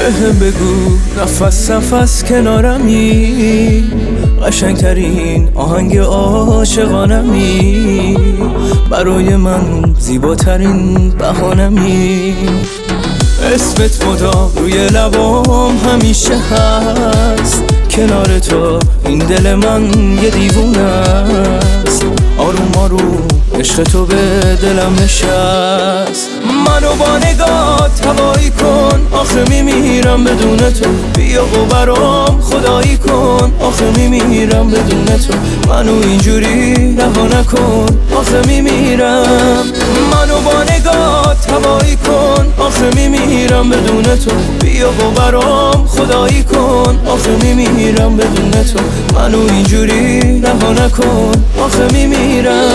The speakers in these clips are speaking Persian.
بهم بگو نفس نفس کنارمی، قشنگترین آهنگ عاشقانمی، برای من زیباترین بهانمی. اسمت مدام روی لبام همیشه هست، کنار تو این دل من یه دیوونه است. آروم آروم عشق تو به دلم نشست. منو با نگات هوایی کن، آخه میمیرم بدون تو. بیا و برام خدایی کن، آخه میمیرم بدون تو. منو اینجوری رها نکن، آخه میمیرم. منو با نگات هوایی کن، آخه میمیرم بدون تو. بیا و برام خدایی کن، آخه میمیرم بدون تو. منو اینجوری رها نکن، آخه میمیرم.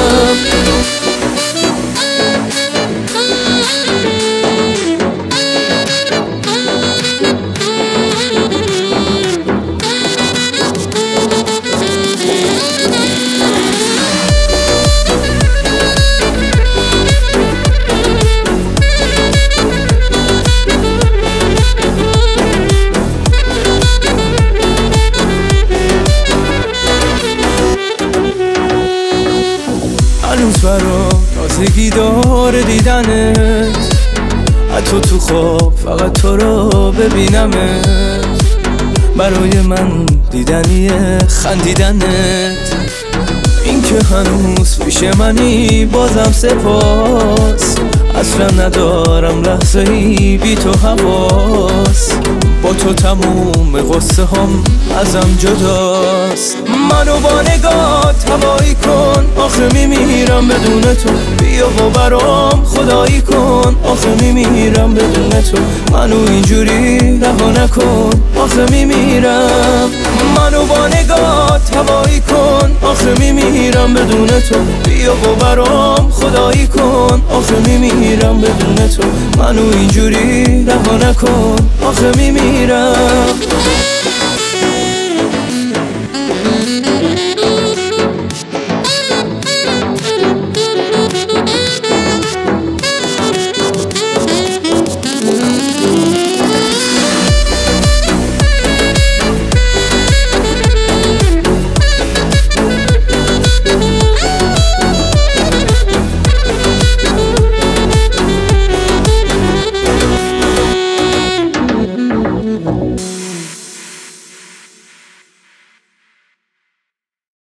هنوز برام تازگی داره دیدنت، حتی تو خواب فقط تو رو ببینمت. برای من دیدنیه خندیدنت، این که هنوز پیش منی بازم سپاس. اصلا ندارم لحظه ای بی تو حواس، با تو تموم غصه هم ازم جداست. منو با نگات هوایی کن، آخه میمیرم بدون تو. بیا و برام خدایی کن، آخه میمیرم بدون تو. منو اینجوری رها نکن، آخه میمیرم. منو با نگات هوایی کن، آخه میمیرم بدون تو. بیا و برام خدایی کن، آخه میمیرم بدون تو. منو اینجوری رها نکن، آخه میمیرم.